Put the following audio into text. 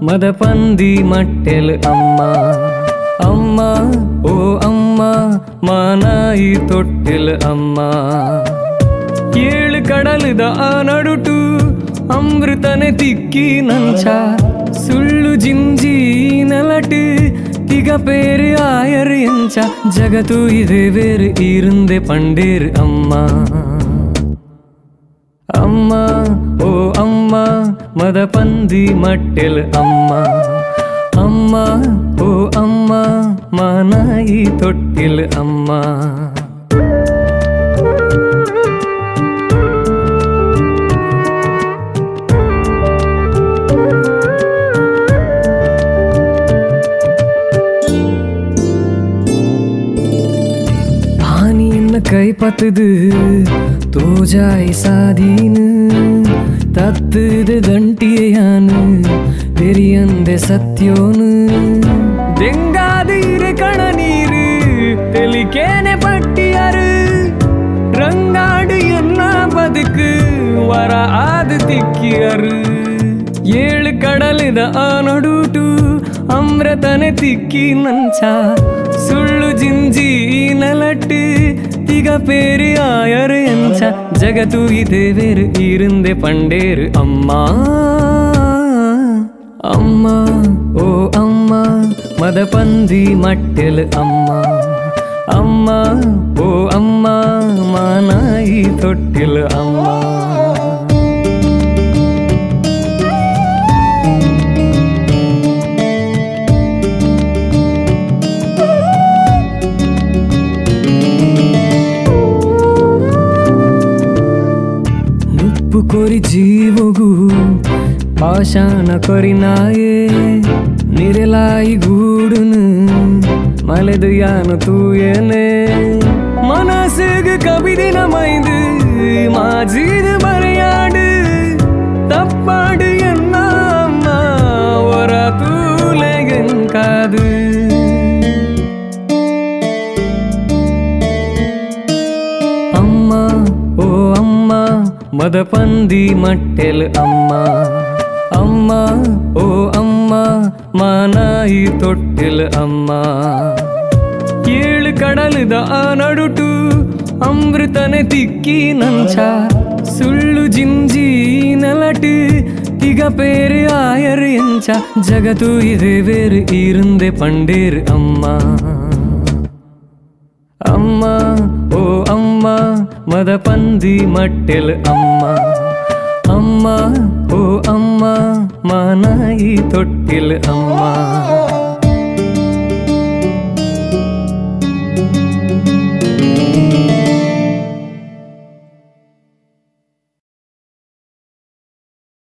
ಮದಪಂದಿ ಮಟ್ಟೆಲ್ ಅಮ್ಮ ಅಮ್ಮ ಓ ಅಮ್ಮ ಮಾನಾಯಿ ತೊಟ್ಟಿಲ್ ಅಮ್ಮ ಏಳು ಕಡಲದ ಆ ನಡುಟು ಅಮೃತನೆ ತಿಕ್ಕಿ ನಂಚ ಸುಳ್ಳು ಜಿಂಜಿ ನಲಟು ತಿಗ ಪೇರು ಆಯರು ಎಂಚ ಜಗತ್ತು ಇದೆ ಬೇರು ಈರುಂದೆ ಪಂಡೇರು ಅಮ್ಮ ಅಮ್ಮ ಓ ಅಮ್ಮ ಮದಪಂದಿ ಮಟ್ಟೆಲ್ ಅಮ್ಮ ಅಮ್ಮ ಓ ಅಮ್ಮ ಮಾನಾಯಿ ತೊಟ್ಟಿಲ್ ಅಮ್ಮ ಕೈ ಪತ್ತದು ತೋಜಾಯಿ ಸಾದೀನು ತತ್ತದು ದಂಟಿಯಾನು ತೆರಿಯಂದೆ ಸತ್ಯೋನು ದೆಂಗಾದೀರೆ ಕಣ ನೀರು ತೆಲಿಕೇನೆ ಪಟ್ಟಿಯರು ರಂಗಾಡು ಎಲ್ಲ ಬದುಕು ವರ ಆದ ತಿಕ್ಕಿಯರು ಏಳು ಕಡಲದ ಆ ನಡುಟು ಅಮೃತನೆ ತಿಕ್ಕಿ ನಂಚ ಸುಳ್ಳು ಜಿಂಜಿ ನಲಟ್ಟು ತಿಗ ಪೇರು ಆಯರು ಎಂಚ ಜಗತ್ತು ಇದೆ ಬೇರು ಈರುಂದೆ ಪಂಡೇರು ಅಮ್ಮ ಅಮ್ಮ ಓ ಅಮ್ಮ ಮದಪಂದಿ ಮಟ್ಟೆಲ್ ಅಮ್ಮ ಅಮ್ಮ ಓ ಅಮ್ಮ ಮಾನಾಯಿ ತೊಟ್ಟಿಲ್ ಅಮ್ಮ ಕೊರಿ ಜೀವಗು ಪಾಷಾಣ ಕೊರಿನಾಯೇ ನಿರಲಾಯಿ ಗೂಡುನು ಮಲೆದು ಯಾನು ತೂಯನೆ ಮನಸ್ಸಿಗೆ ಕವಿದಿನ ಮೈದು ಮಾಜೀದು ಬರೆಯಾಡು ತಪ್ಪಾಡು ಎನ್ನ ಅಮ್ಮ ಹೊರ ತೂಲೆಗೆಂಕಾದು ಅಮ್ಮ ಓ ಅಮ್ಮ ಮದಪಂದಿ ಮಟ್ಟೆಲ್ ಅಮ್ಮ ಅಮ್ಮ ಓ ಅಮ್ಮ ಮಾನಾಯಿ ತೊಟ್ಟಿಲ್ ಅಮ್ಮ ಏಳು ಕಡಲದ ಆ ನಡುಟು ಅಮೃತನೆ ತಿಕ್ಕಿ ನಂಚ ಸುಳ್ಳು ಜಿಂಜಿ ನಲಟು ತಿಗ ಪೇರು ಆಯರು ಎಂಚ ಜಗತ್ತು ಇದೆ ಬೇರು ಈರುಂದೆ ಪಂಡೇರು ಅಮ್ಮ ಅಮ್ಮ ಓ ಅಮ್ಮ ಮದಪಂದಿ ಮಟ್ಟೆಲ್ ಅಮ್ಮ ಅಮ್ಮ ಓ ಅಮ್ಮ ಮಾನಾಯಿ ತೊಟ್ಟಿಲ್ ಅಮ್ಮ